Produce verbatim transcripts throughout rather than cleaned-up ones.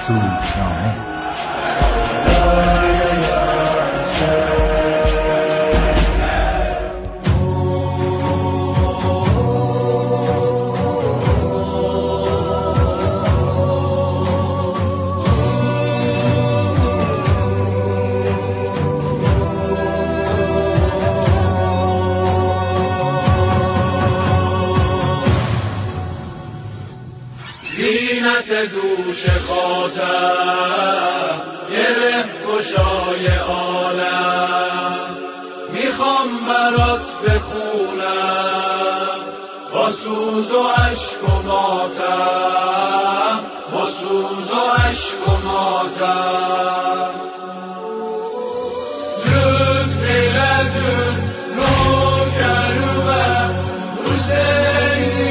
صوفیانه. دوش خاطر گره گشای عالم، میخوام برات بخونم با سوز و عشق و ماتم، با سوز و عشق و ماتم. لطف ایلدون نوکروبه حسینی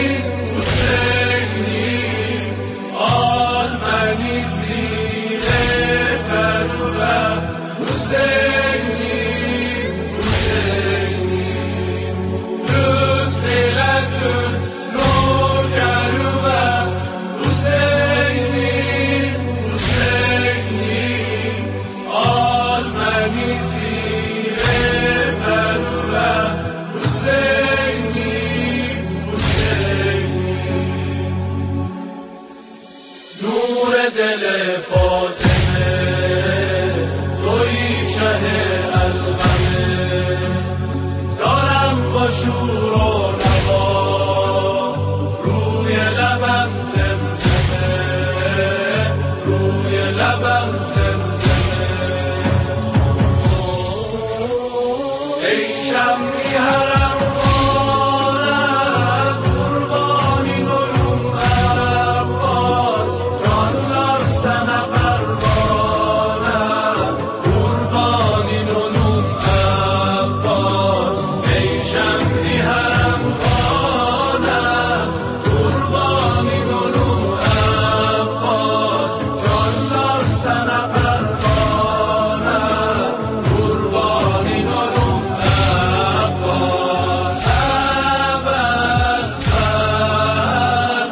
حسینی حسینی لطف ایلدون نوکروبه حسینی حسینی آلمنی زیر پروبه حسینی حسینی نور دل فاطمه شور و نوا روی لبم زمزمه، روی لبم زمزمه. ای شمعی حرم خانه قربانی گلوم عباس، جانلار سنه پروانه قربانی گلوم عباس. ای شمعی حرم خانه قربانی گلوم عباس، جانلار سنه پروانه قربانی گلوم عباس. ابوالفضل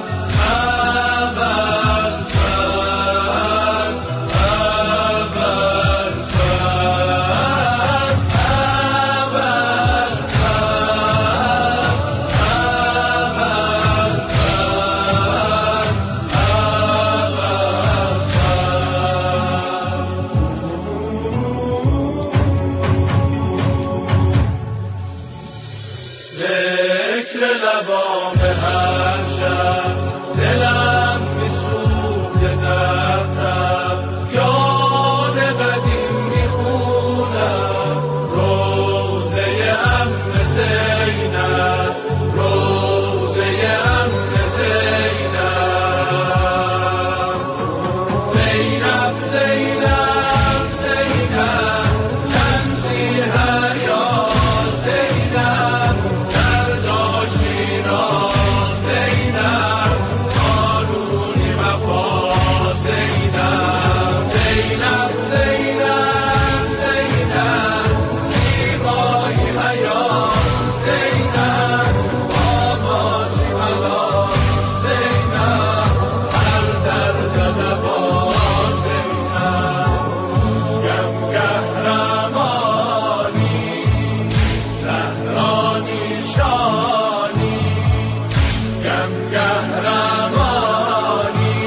ذکر لبام هر شب دلم میسوزه در تب، یاد قدیم میخونم روزه عم زینب، روزه عم زینب. زینب زینب زینب کنزی حیا زینب، درداشینا زینب قانونی وفا زینب. زینب زینب زینب زیبایی حیات زینب، آوازی ملال زینب، هر درد دوا زینب. گم قهرمانی زهرانی شانی، گم قهرمانی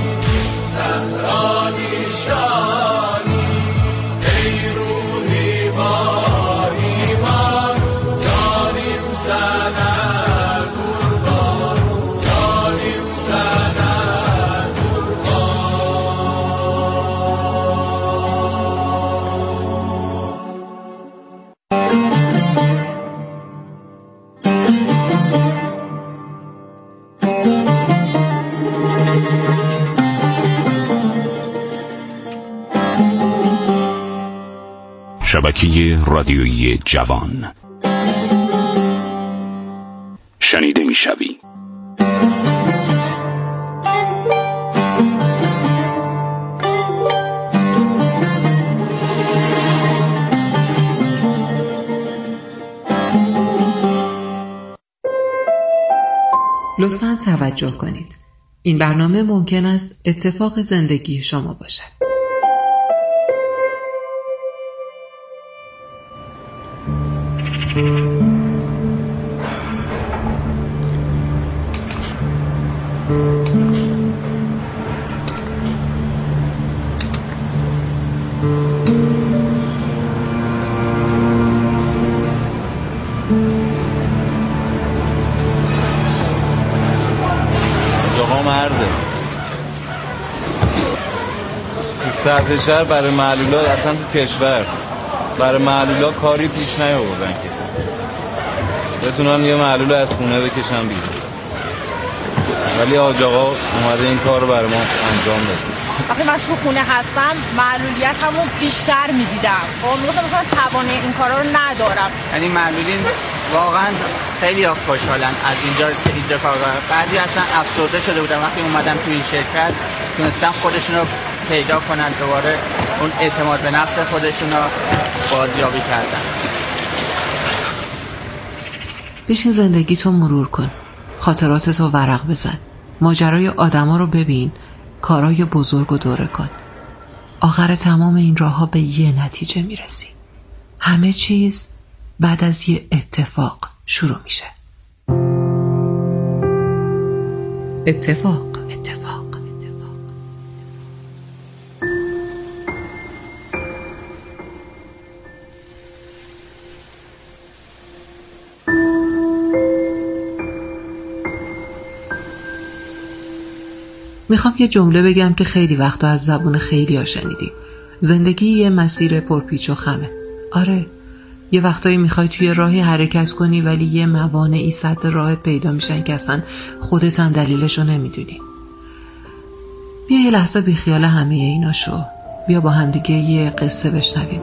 زهرانی شانی. ای روحی با ایمان جانیم سنه قربان، جانیم سنه شبکه رادیویی جوان. شنیده میشوی. لطفاً توجه کنید. این برنامه ممکن است اتفاق زندگی شما باشد. تو سطح شهر برای معلولا، اصلا تو کشور برای معلولا کاری پیش نیاوردن که بتونن یه معلول از خونه بکشن بیرون، ولی آج آقا اومده این کار رو برای ما انجام داده. وقتی من تو خونه هستم معلولیتمو بیشتر میدیدم، خب میگفتم مثلا توانه این کارا رو ندارم. یعنی معلولین واقعا خیلی خوشحالن از اینجا که اینجا کار کنن. بعضی اصلا افسرده شده بودن وقتی اومدن تو این شرکت، تونستن خودشون رو پیدا کنن، دوباره اون اعتماد به نفس خودشون رو بازیابی کردن. بشین زندگیتو مرور کن، خاطراتتو ورق بزن، ماجرای آدما رو ببین، کارای بزرگ و دوره کن. آخر تمام این راه‌ها به یه نتیجه میرسی. همه چیز بعد از یه اتفاق شروع میشه. اتفاق اتفاق اتفاق میخوام یه جمله بگم که خیلی وقتا از زبون خیلی ها شنیدی. زندگی یه مسیر پرپیچ و خمه. آره، یه وقتایی میخوای توی راهی حرکت کنی ولی یه موانعی سد راهت پیدا میشن که اصلا خودت هم دلیلشو نمیدونی. بیا یه لحظه بی خیال همه اینا شو. بیا با همدیگه یه قصه بشنویم.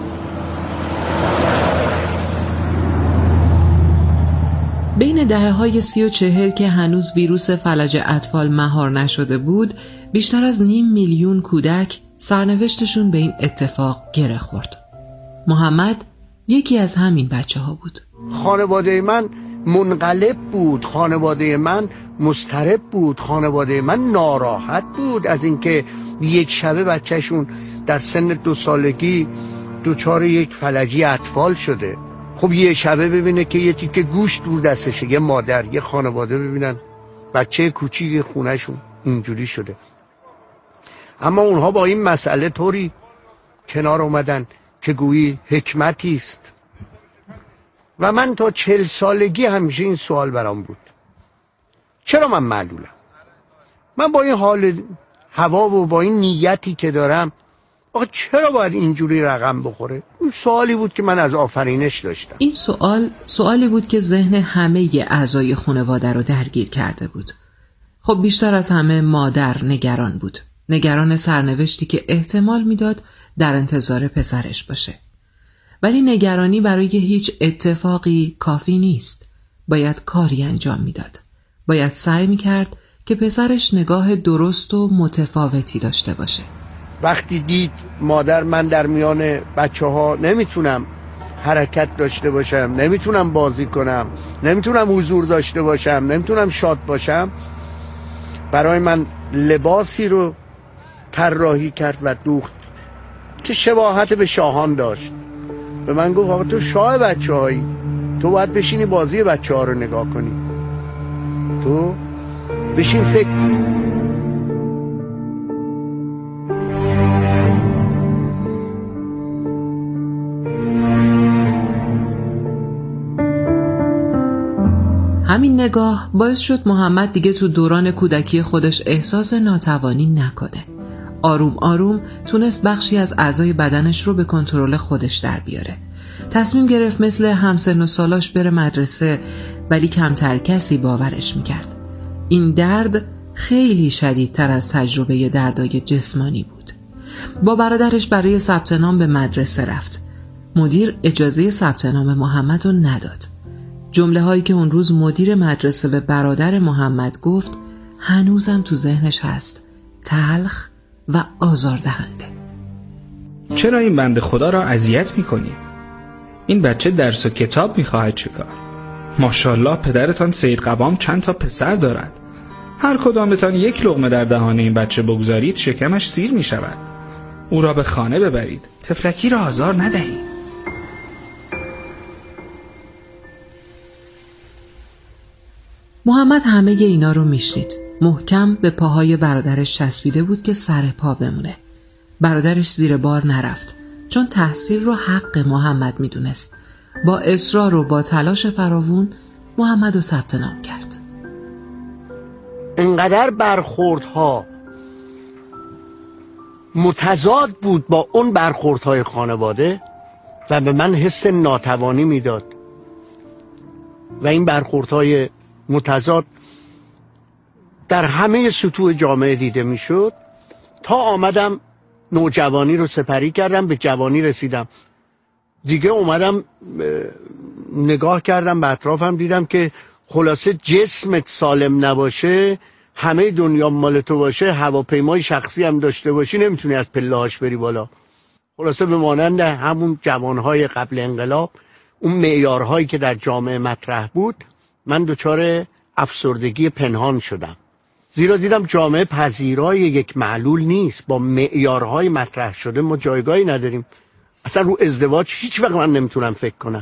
بین دهه های سی و چهل که هنوز ویروس فلج اطفال مهار نشده بود، بیشتر از نیم میلیون کودک سرنوشتشون به این اتفاق گره خورد. محمد یکی از همین بچه ها بود. خانواده من منقلب بود، خانواده من مضطرب بود، خانواده من ناراحت بود از اینکه یک شبه بچهشون در سن دو سالگی دچار یک فلجی اطفال شده. خب یه شبه ببینه که یه تیکه گوشت رو دستشه، یه مادر، یه خانواده ببینن بچه کوچیک خونهشون اینجوری شده. اما اونها با این مسئله طوری کنار اومدن که گویی حکمتی است. و من تا چهل سالگی همیشه این سوال برام بود، چرا من معلولم؟ من با این حال هوا و با این نیتی که دارم آقا چرا باید اینجوری رقم بخوره؟ این سوالی بود که من از آفرینش داشتم. این سوال سوالی بود که ذهن همه اعضای خانواده رو درگیر کرده بود. خب بیشتر از همه مادر نگران بود. نگران سرنوشتی که احتمال میداد در انتظار پسرش باشه. ولی نگرانی برای هیچ اتفاقی کافی نیست. باید کاری انجام میداد. باید سعی میکرد که پسرش نگاه درست و متفاوتی داشته باشه. وقتی دید مادر من در میان بچه ها نمیتونم حرکت داشته باشم، نمیتونم بازی کنم، نمیتونم حضور داشته باشم، نمیتونم شاد باشم، برای من لباسی رو طراحی کرد و دوخت که شباهت به شاهان داشت. به من گفت آقا تو شاه بچه هایی، تو باید بشینی بازی بچه ها رو نگاه کنی، تو بشین فکر. همین نگاه باعث شد محمد دیگه تو دوران کودکی خودش احساس ناتوانی نکنه. آروم آروم تونست بخشی از اعضای بدنش رو به کنترل خودش در بیاره. تصمیم گرفت مثل همسن و سالاش بره مدرسه، ولی کمتر کسی باورش میکرد. این درد خیلی شدیدتر از تجربه دردای جسمانی بود. با برادرش برای ثبت نام به مدرسه رفت. مدیر اجازه ثبت نام محمد رو نداد. جمله هایی که اون روز مدیر مدرسه به برادر محمد گفت هنوزم تو ذهنش هست، تلخ و آزاردهنده. چرا این بنده خدا را اذیت میکنید؟ این بچه درس و کتاب میخواهد چیکار؟ ماشاءالله پدرتان سید قوام چند تا پسر دارد. هر کدامتان یک لقمه در دهان این بچه بگذارید شکمش سیر می شود. او را به خانه ببرید. طفلکی را آزار ندهید. محمد همه اینا رو میشنید. محکم به پاهای برادرش چسبیده بود که سر پا بمونه. برادرش زیر بار نرفت چون تحصیل رو حق محمد میدونست. با اصرار و با تلاش فراوون محمد رو ثبت نام کرد. انقدر برخوردها متضاد بود با اون برخوردهای خانواده و به من حس ناتوانی میداد و این برخوردهای متضاد در همه سطوح جامعه دیده میشد تا آمدم نوجوانی رو سپری کردم، به جوانی رسیدم. دیگه اومدم نگاه کردم به اطرافم، دیدم که خلاصه جسمت سالم نباشه، همه دنیا مال تو باشه، هواپیمای شخصی هم داشته باشی، نمیتونی از پله‌هاش بری بالا. خلاصه به مانند همون جوانهای قبل انقلاب، اون معیارهایی که در جامعه مطرح بود، من دچار افسردگی پنهان شدم. زیرا دیدم جامعه پذیرای یک معلول نیست. با معیارهای مطرح شده ما جایگاهی نداریم. اصلا رو ازدواج هیچ وقت من نمیتونم فکر کنم.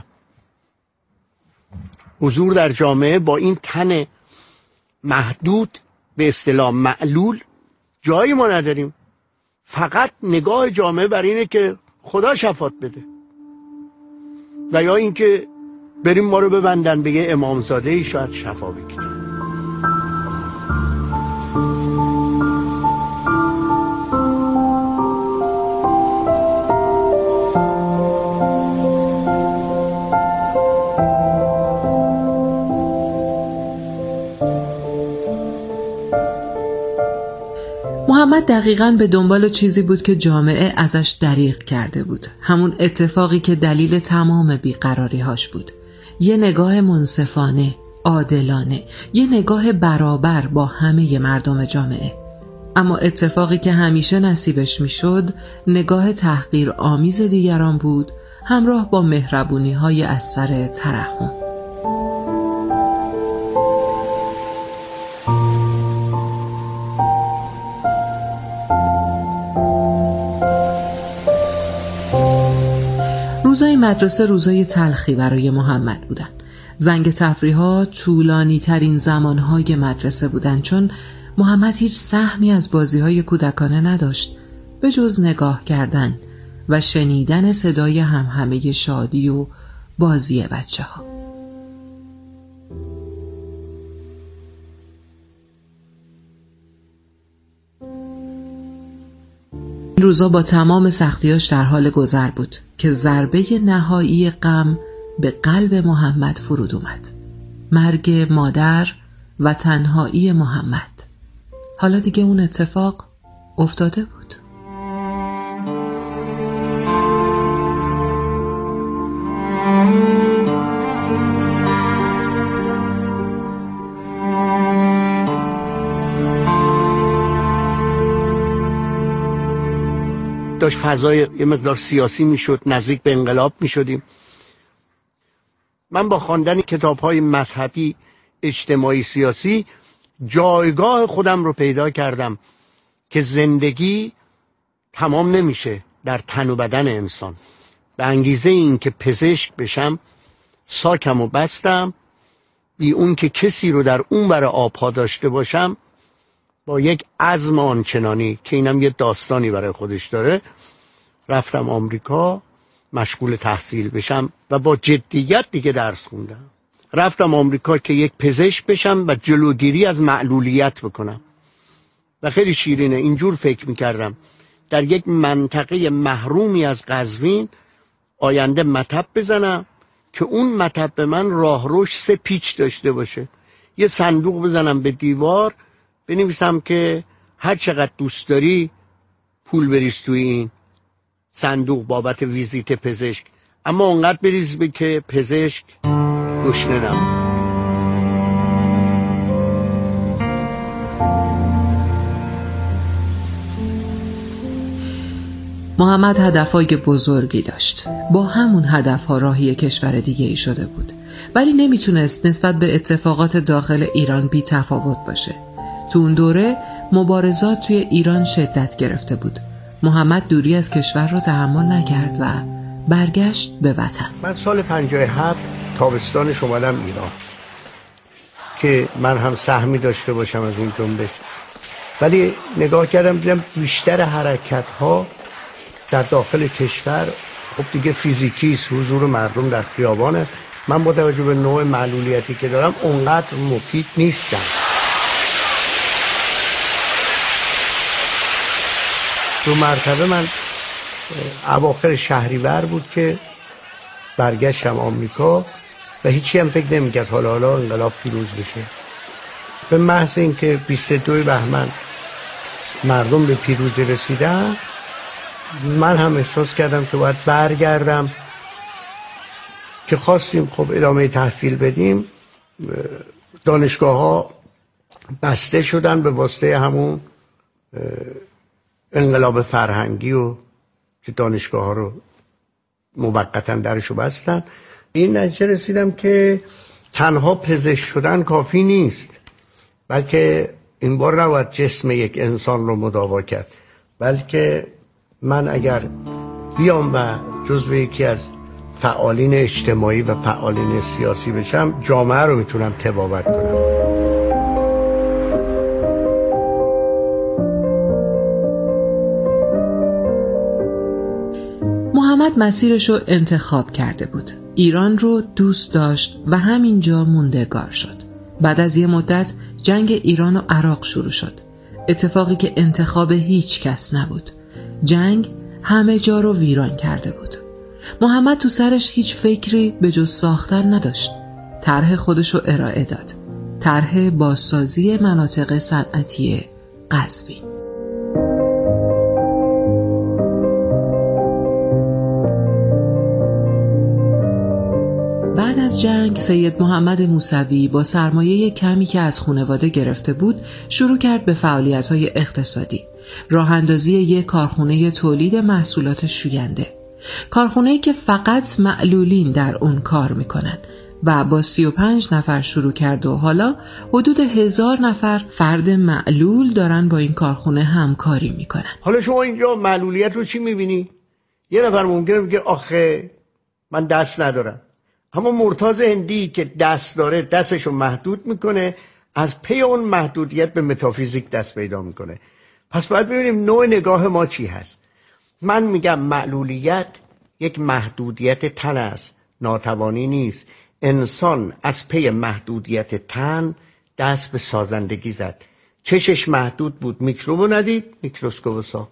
حضور در جامعه با این تن محدود به اصطلاح معلول جایی ما نداریم. فقط نگاه جامعه بر اینه که خدا شفات بده و یا اینکه بریم ما رو ببندن به یه امامزاده ای شاید شفا بگیریم. محمد دقیقاً به دنبال چیزی بود که جامعه ازش دریغ کرده بود. همون اتفاقی که دلیل تمام بیقراری‌هاش بود. یه نگاه منصفانه، عادلانه، یه نگاه برابر با همه مردم جامعه. اما اتفاقی که همیشه نصیبش میشد، نگاه تحقیر آمیز دیگران بود، همراه با مهربونی‌های از سر ترحم. روزای مدرسه روزای تلخی برای محمد بودن. زنگ تفریحات طولانی ترین زمانهای مدرسه بودن، چون محمد هیچ سهمی از بازیهای کودکانه نداشت به جز نگاه کردن و شنیدن صدای همهمه شادی و بازی بچه ها. این روزا با تمام سختیاش در حال گذر بود که ضربه نهایی غم به قلب محمد فرود اومد. مرگ مادر و تنهایی محمد. حالا دیگه اون اتفاق افتاده بود. داشت فضای یه مقدار سیاسی میشد، نزدیک به انقلاب میشدیم. من با خواندن کتاب‌های مذهبی، اجتماعی، سیاسی جایگاه خودم رو پیدا کردم که زندگی تمام نمیشه در تن و بدن انسان. به انگیزه این که پزشک بشم ساکم و بستم، بی اون که کسی رو در اون بر آبها داشته باشم، با یک عزم آنچنانی که اینم یه داستانی برای خودش داره، رفتم آمریکا مشغول تحصیل بشم و با جدیت دیگه درس خوندم. رفتم آمریکا که یک پزشک بشم و جلوگیری از معلولیت بکنم و خیلی شیرینه اینجور فکر میکردم در یک منطقه محرومی از قزوین آینده مطب بزنم که اون مطب به من راهروش سه پیچ داشته باشه. یه صندوق بزنم به دیوار بنویسم که هر چقدر دوست داری پول بریز توی این صندوق بابت ویزیت پزشک، اما اونقدر بریز به که پزشک گشنه نمونه. محمد هدفهای بزرگی داشت. با همون هدفها راهی کشور دیگه ای شده بود، ولی نمیتونست نسبت به اتفاقات داخل ایران بی تفاوت باشه. تو اون دوره مبارزات توی ایران شدت گرفته بود. محمد دوری از کشور رو تحمل نکرد و برگشت به وطن. من سال پنجاه و هفت تابستانش اومدم ایران که من هم سهمی داشته باشم از این جنبش، ولی نگاه کردم دیدم بیشتر حرکت ها در داخل کشور خب دیگه فیزیکی است، حضور مردم در خیابانه. من با توجه به نوع معلولیتی که دارم اونقدر مفید نیستم. دو مرتبه من اواخر شهریور بود که برگشتم آمریکا و هیچی هم فکر نمی‌کرد حالا حالا انقلاب پیروز بشه. به محض اینکه بیست و دو بهمن مردم به پیروزی رسیدن، من هم احساس کردم که باید برگردم. که خواستیم خب ادامه تحصیل بدیم، دانشگاه ها بسته شدن به واسطه همون انقلاب فرهنگی و که دانشگاه ها رو موقتا درشو بستن. این نتیجه رسیدم که تنها پزشک شدن کافی نیست، بلکه این بار نباید جسم یک انسان رو مداوا کرد، بلکه من اگر بیام و جزو یکی از فعالین اجتماعی و فعالین سیاسی بشم، جامعه رو میتونم تبابت کنم. محمد مسیرش رو انتخاب کرده بود. ایران رو دوست داشت و همینجا موندگار شد. بعد از یه مدت جنگ ایران و عراق شروع شد. اتفاقی که انتخاب هیچ کس نبود. جنگ همه جا رو ویران کرده بود. محمد تو سرش هیچ فکری به جز ساختن نداشت. طرح خودش رو ارائه داد. طرح بازسازی مناطق صنعتی قزوین. بعد از جنگ سید محمد موسوی با سرمایه کمی که از خانواده گرفته بود شروع کرد به فعالیت‌های اقتصادی. راه اندازی یک کارخانه تولید محصولات شوینده. کارخانه‌ای که فقط معلولین در اون کار میکنن و با سی و پنج نفر شروع کرد و حالا حدود هزار نفر فرد معلول دارن با این کارخانه همکاری میکنن. حالا شما اینجا معلولیت رو چی میبینی؟ یه نفر ممکنه بگه آخه من دست ندارم، اما مرتضی هندی که دست داره دستشو محدود میکنه، از پی اون محدودیت به متافیزیک دست پیدا میکنه. پس باید ببینیم نوع نگاه ما چی هست. من میگم معلولیت یک محدودیت تن است، ناتوانی نیست. انسان از پی محدودیت تن دست به سازندگی زد. چشش محدود بود، میکروبو ندید، میکروسکوپ ساخت.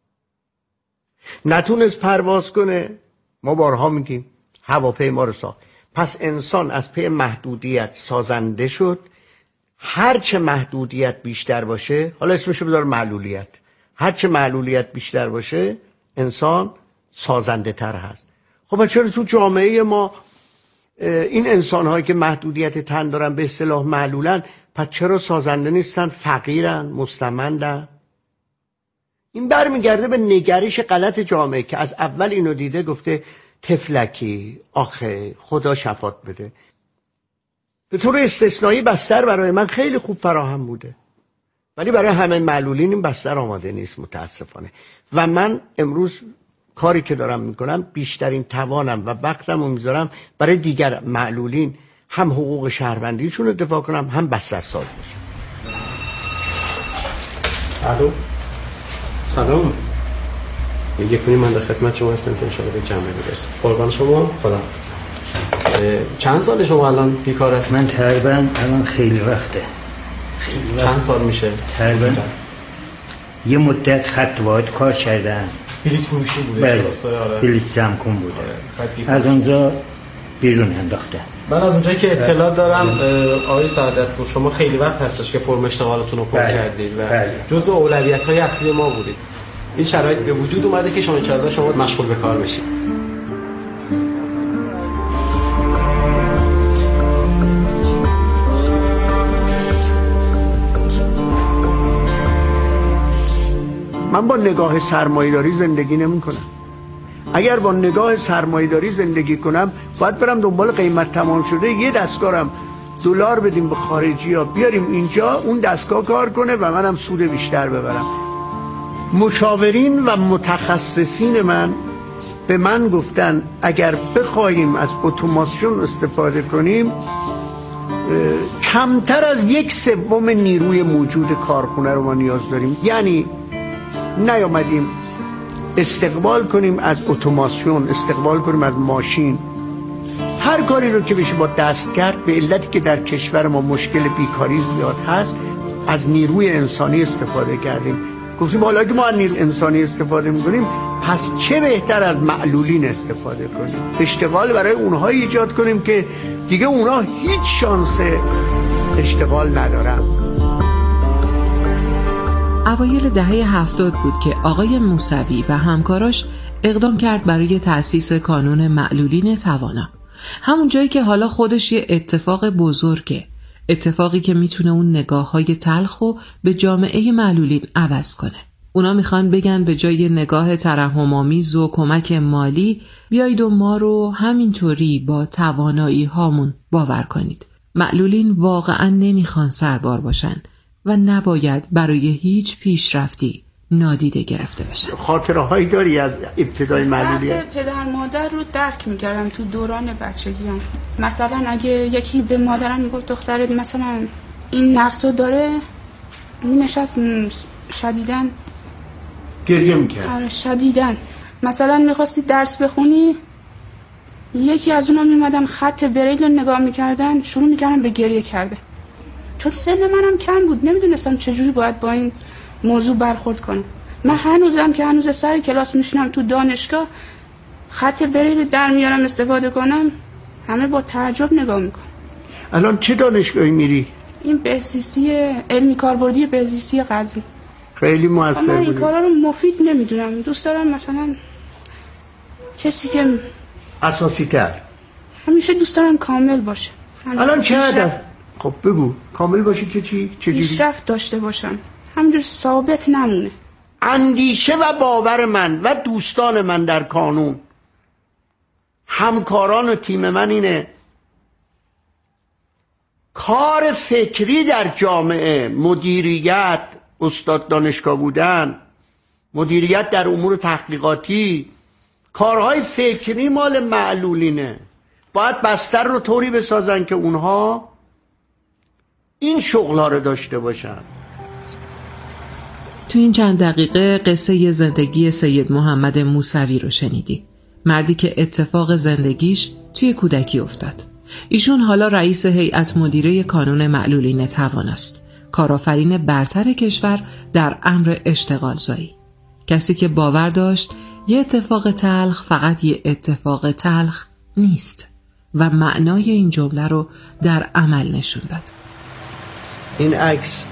نتونست پرواز کنه، ما بارها میگیم هواپیما رو ساخت. پس انسان از پی محدودیت سازنده شد. هرچه محدودیت بیشتر باشه، حالا اسمشو بذار معلولیت، هرچه معلولیت بیشتر باشه انسان سازنده تر هست. خب چرا تو جامعه ما این انسان هایی که محدودیت تن دارن به اصطلاح معلولن، پس چرا سازنده نیستن؟ فقیرن، مستمندن. این برمیگرده به نگرش غلط جامعه که از اول اینو دیده، گفته تفلکی، آخه خدا شفات بده. به طور استثنایی بستر برای من خیلی خوب فراهم بوده، ولی برای همه معلولین این بستر آماده نیست متاسفانه. و من امروز کاری که دارم میکنم بیشترین توانم و وقتم رو میذارم برای دیگر معلولین، هم حقوق شهروندیشون رو دفاع کنم، هم بستر ساز باشم. الو سلام، یک کنی من در خدمت شما هستم که انشاءالله به جمعه برسیم. قربان شما، خداحافظ. چند سال شما الان بیکار هست؟ من تقریبا الان خیلی وقته. خیلی وقت. چند سال میشه؟ تقریبا یه مدت خط واحد کار کردم. بلیط فروشی بوده؟ بله، بلیط زمکون بوده. از اونجا بیرون انداختن. من از اونجایی که اطلاع دارم آقای سعادتپور، شما خیلی وقت هستش که فرم اشتغالتون رو پر بله. کردید و بله. جزء اولویت‌های اصلی ما بودید. این شرایط به وجود اومده که شما انشاءالله شما مشغول به کار بشید. من با نگاه سرمایه‌داری زندگی نمی‌کنم. اگر با نگاه سرمایه‌داری زندگی کنم، باید برم دنبال قیمت تمام شده یه دستگارم دلار بدیم به خارجی ها بیاریم اینجا اون دستگاه کار کنه و منم سود بیشتر ببرم. مشاورین و متخصصین من به من گفتن اگر بخوایم از اتوماسیون استفاده کنیم کمتر از یک سوم نیروی موجود کارخونه رو ما نیاز داریم. یعنی نیامدیم استقبال کنیم از اتوماسیون، استقبال کنیم از ماشین، هر کاری رو که بشه با دست کرد. به علتی که در کشور ما مشکل بیکاری زیاد هست از نیروی انسانی استفاده کردیم. گفتیم حالا که ما از نیروی انسانی استفاده میکنیم پس چه بهتر از معلولین استفاده کنیم، اشتغال برای اونها ایجاد کنیم که دیگه اونها هیچ شانس اشتغال ندارن. اوایل دهه هفتاد بود که آقای موسوی و همکاراش اقدام کرد برای تأسیس کانون معلولین توانا. همون جایی که حالا خودش یه اتفاق بزرگه، اتفاقی که میتونه اون نگاه‌های تلخو به جامعه معلولین عوض کنه. اونا میخوان بگن به جای نگاه ترحم‌آمیز و کمک مالی بیایید و ما رو همینطوری با توانایی هامون باور کنید. معلولین واقعا نمیخوان سربار باشن و نباید برای هیچ پیشرفتی نادیده گرفته بشه. خاطره هایی داری از ابتدای معلولیت؟ پدر مادر رو درک میکردم تو دوران بچگیم. مثلا اگه یکی به مادرم میگفت دخترت مثلا این نقصو داره، مینشست شدیدن گریه میکرد. آره شدیدن. مثلا میخواستی درس بخونی، یکی از اونا میمدن خط بریل رو نگاه میکردن شروع میکردن به گریه کرده. چون سن منم کم بود نمیدونستم چجوری باید با این موضوع برخورد کنم. من هنوزم که هنوز سر کلاس میشینم تو دانشگاه خط بریل در میارم استفاده کنم، همه با تعجب نگاه میکنن. الان چه دانشگاهی میری؟ این بهزیستی علمی کاربردی بهزیستی قزوین. خیلی موثر بود. من این کارا رو مفید نمیدونم، دوست دارم مثلا کسی که اساسی تر، همیشه دوست دارم کامل باشه. الان چه هدف؟ خب بگو کامل باشه که چی؟ چجوری؟ پیشرفت داشته باشم، همینجور ثابت نمونه. اندیشه و باور من و دوستان من در کانون، همکاران و تیم من اینه کار فکری در جامعه، مدیریت، استاد دانشگاه بودن، مدیریت در امور تحقیقاتی، کارهای فکری مال معلولینه. باید بستر رو طوری بسازن که اونها این شغل‌ها رو داشته باشن. تو این چند دقیقه قصه زندگی سید محمد موسوی رو شنیدی. مردی که اتفاق زندگیش توی کودکی افتاد. ایشون حالا رئیس هیئت مدیره کانون معلولین توان است. کارآفرین برتر کشور در امر اشتغال زایی. کسی که باور داشت یه اتفاق تلخ فقط یه اتفاق تلخ نیست و معنای این جمله رو در عمل نشون داد. این عکس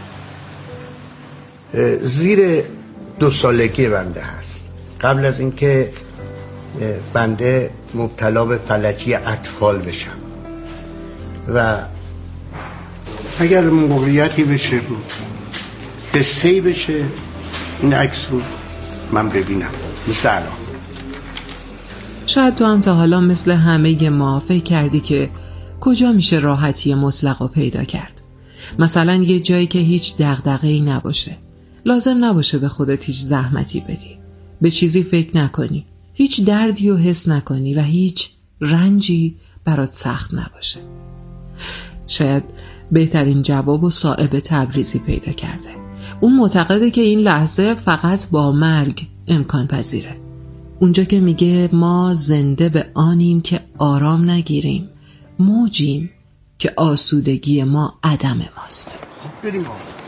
زیر دو سالگی بنده هست. قبل از اینکه بنده مبتلا به فلجی اطفال بشم و اگر موقعیتی بشه بود قصه‌ای بشه این عکس رو من ببینم مثل الان. شاید تو هم تا حالا مثل همه ما فکر کردی که کجا میشه راحتی مطلق رو پیدا کرد. مثلا یه جایی که هیچ دغدغه‌ای نباشه، لازم نباشه به خودت هیچ زحمتی بدی، به چیزی فکر نکنی، هیچ دردی رو حس نکنی و هیچ رنجی برات سخت نباشه. شاید بهترین جواب و صائب تبریزی پیدا کرده. اون معتقده که این لحظه فقط با مرگ امکان پذیره. اونجا که میگه ما زنده به آنیم که آرام نگیریم، موجیم که آسودگی ما عدم ماست. بریم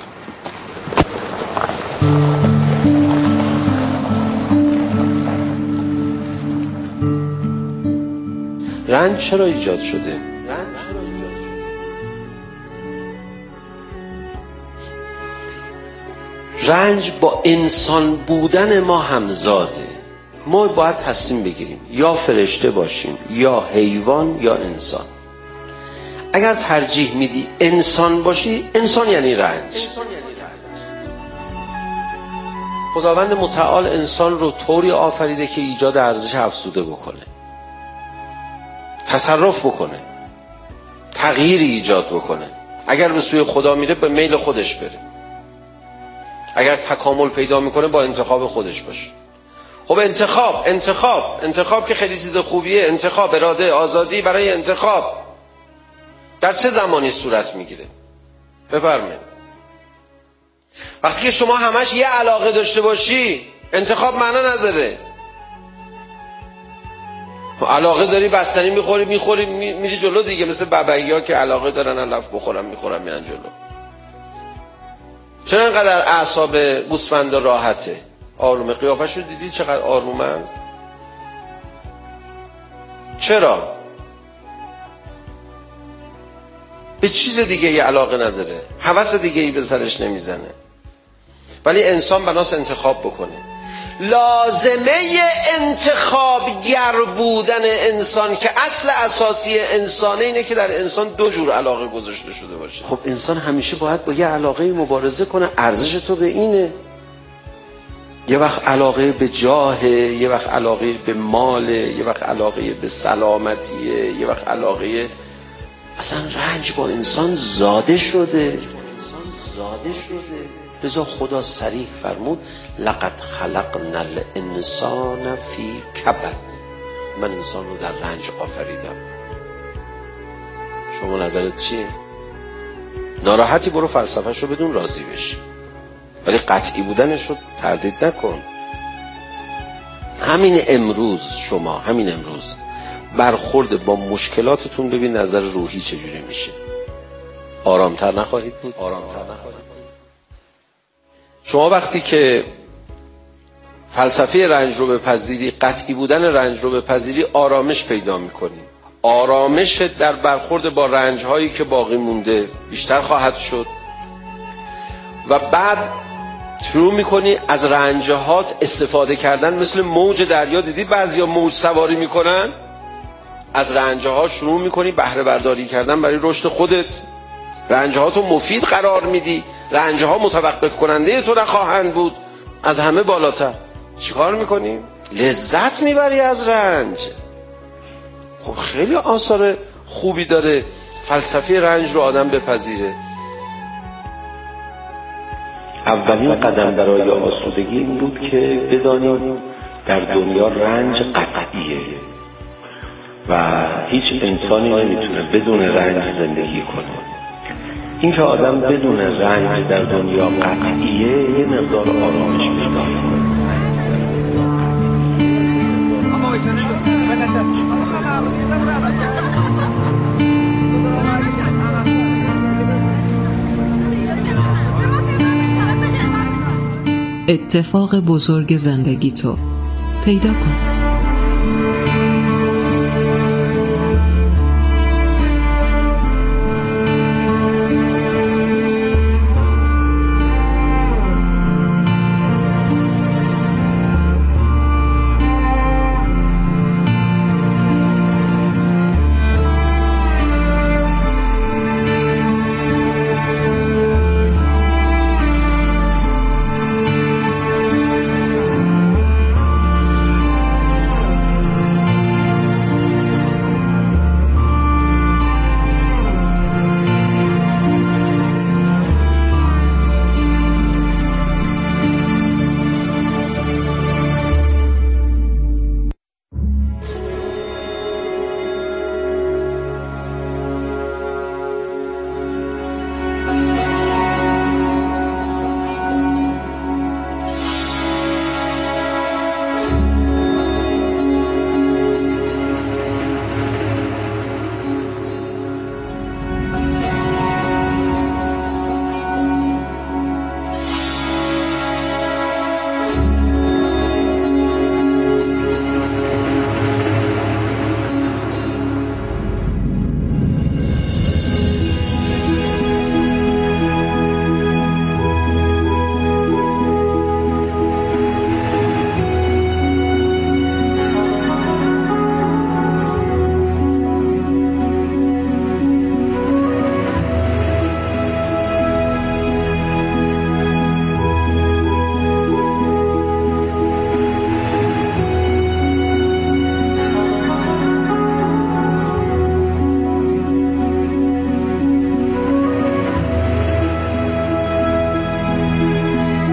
رنج چرا ایجاد شده؟ رنج با انسان بودن ما همزاده. ما باید تصمیم بگیریم یا فرشته باشیم یا حیوان یا انسان. اگر ترجیح میدی انسان باشی، انسان یعنی رنج. خداوند متعال انسان رو طوری آفریده که ایجاد ارزش افزوده بکنه، تصرف بکنه، تغییری ایجاد بکنه. اگر به سوی خدا میره به میل خودش بره، اگر تکامل پیدا میکنه با انتخاب خودش باشه. خب انتخاب انتخاب انتخاب که خیلی چیز خوبیه. انتخاب، اراده، آزادی برای انتخاب در چه زمانی صورت میگیره؟ بفرمایید. وقتی که شما همش یه علاقه داشته باشی انتخاب معنا نداره. علاقه داری بستنی میخوری میخوری میری جلو دیگه، مثل ببعی‌ها که علاقه دارن علف بخورن میخورن میان جلو. چرا اینقدر اعصاب گوسفندا راحته؟ آرومه. قیافش رو دیدی چقدر آرومن؟ چرا؟ به چیز دیگه ای علاقه نداره، هوس دیگه ای به سرش نمیزنه. ولی انسان بناس انتخاب بکنه. لازمه انتخابگر بودن انسان که اصل اساسی انسانه اینه که در انسان دو جور علاقه گذاشته شده باشه. خب انسان همیشه باید با یه علاقه مبارزه کنه. ارزش تو به اینه. یه وقت علاقه به جاهه، یه وقت علاقه به ماله، یه وقت علاقه به سلامتیه، یه وقت علاقه اصلا رنج با انسان زاده شده. انسان زاده شده. لذا خدا صریح فرمود لقد خلقنا الانسان فی کبد. من انسان رو در رنج آفریدم. شما نظرت چیه؟ ناراحتی برو فلسفه‌ش رو بدون راضی بشی، ولی قطعی بودنش رو تردید نکن. همین امروز شما همین امروز برخورد با مشکلاتتون ببین نظر روحی چجوری میشه. آرامتر نخواهید بود؟ آرامتر نخواهید بود. شما وقتی که فلسفه رنج رو بپذیری، قطعی بودن رنج رو بپذیری، آرامش پیدا میکنی. آرامش در برخورد با رنج هایی که باقی مونده بیشتر خواهد شد و بعد شروع میکنی از رنجهات استفاده کردن. مثل موج دریا، دیدی بعضیا موج سواری میکنن؟ از رنجها شروع میکنی بهره برداری کردن برای رشد خودت. رنجهاتو مفید قرار میدی. رنجها متوقف کننده تو نخواهند بود. از همه بالاتر چیکار میکنی؟ لذت میبری از رنج. خب خیلی آثار خوبی داره فلسفه رنج رو آدم بپذیره. اولین قدم برای آسودگی این بود که بدانیم در دنیا رنج قطعیه و هیچ انسانی نمیتونه بدون رنج زندگی کنه. این که آدم بدون رنج در دنیا قطعیه یه مقدار آرامش پیدا کنه. اتفاق بزرگ زندگی تو پیدا کن.